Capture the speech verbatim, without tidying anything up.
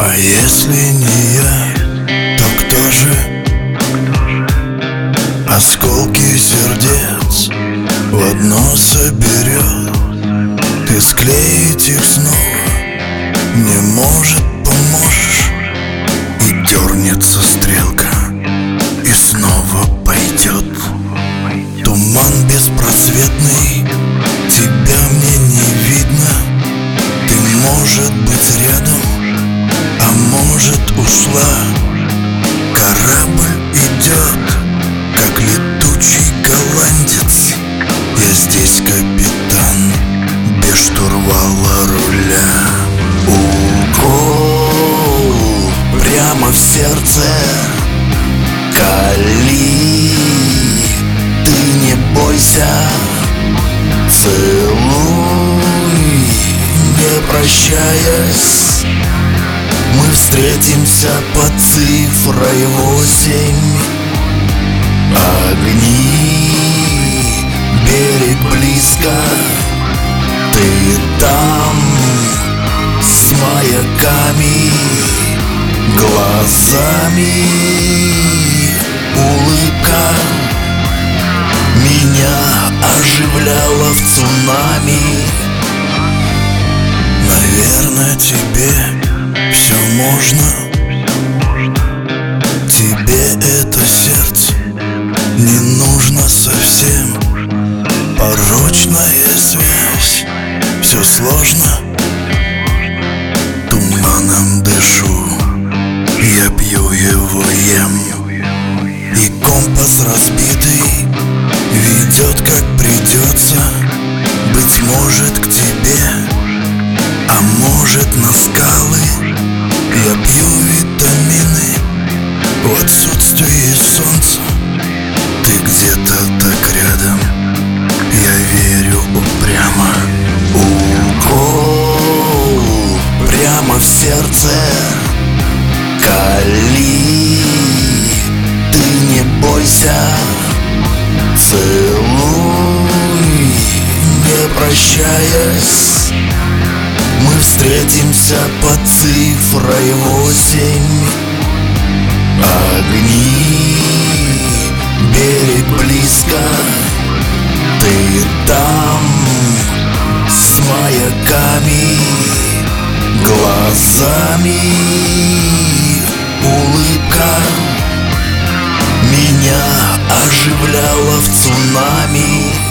А если не я, то кто же? Осколки сердец в одно соберет и склеить их снова не может, поможешь. И дернется стрелка, и снова пойдет. Туман беспросветный, тебя мне не видно. Ты, может быть, рядом, а может, ушла. Корабль идет, как летучий голландец. Я здесь капитан, без штурвала руля. Укол прямо в сердце, кали, ты не бойся. Целуй, не прощаясь. Мы встретимся под цифрой восемь. Огни, берег близко. Ты там с маяками, глазами. Улыбка меня оживляла в цунами. Наверное, тебе все можно. Тебе это сердце не нужно совсем. Порочная связь, все сложно. Туманом дышу, я пью его, ем. И компас разбитый ведет, как придется. Быть может, к тебе, а может, на скалы. Я пью витамины в отсутствии солнца. Ты где-то так рядом, я верю упрямо. Укол прямо в сердце, кали, ты не бойся. Целуй, не прощаясь. Мы встретимся под цифрой восемь. Огни, берег близко. Ты там с маяками, глазами. Улыбка меня оживляла в цунами.